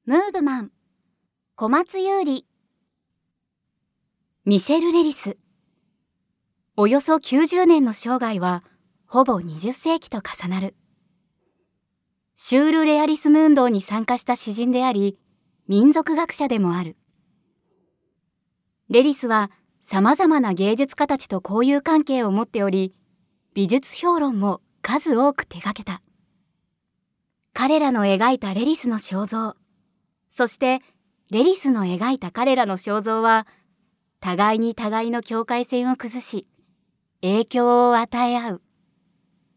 ムーブマン、小松優里、ミシェル・レリス。およそ90年の生涯はほぼ20世紀と重なる。シュールレアリスム運動に参加した詩人であり、民族学者でもある。レリスは様々な芸術家たちと交友関係を持っており、美術評論も数多く手掛けた。彼らの描いたレリスの肖像、そしてレリスの描いた彼らの肖像は、互いに互いの境界線を崩し、影響を与え合う。